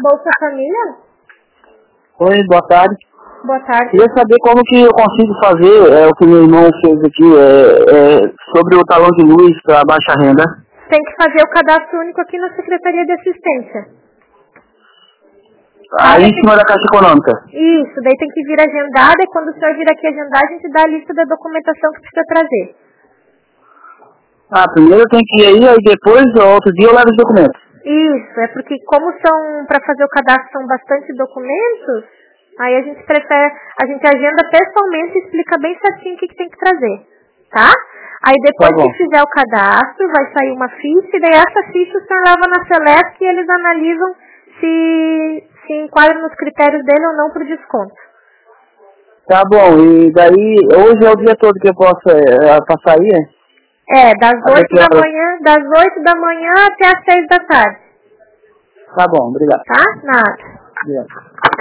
Bolsa Família? Oi, boa tarde. Boa tarde. Queria saber como que eu consigo fazer o que meu irmão fez aqui, sobre o talão de luz para baixa renda. Tem que fazer o cadastro único aqui na Secretaria de Assistência. Aí em cima da Caixa Econômica. Isso, daí tem que vir agendada e quando o senhor vir aqui agendar, a gente dá a lista da documentação que precisa trazer. Primeiro eu tenho que ir aí depois, outro dia eu levo os documentos. Isso, é porque como são, para fazer o cadastro são bastante documentos, aí a gente agenda pessoalmente e explica bem certinho o que tem que trazer, tá? Aí depois que fizer o cadastro, vai sair uma ficha, e daí essa ficha o senhor leva na Celesc e eles analisam se enquadra nos critérios dele ou não para o desconto. Tá bom, e daí, hoje é o dia todo que eu posso passar aí, das 8 da manhã até as 6 da tarde. Tá bom, obrigado. Tá? Nada. Obrigado.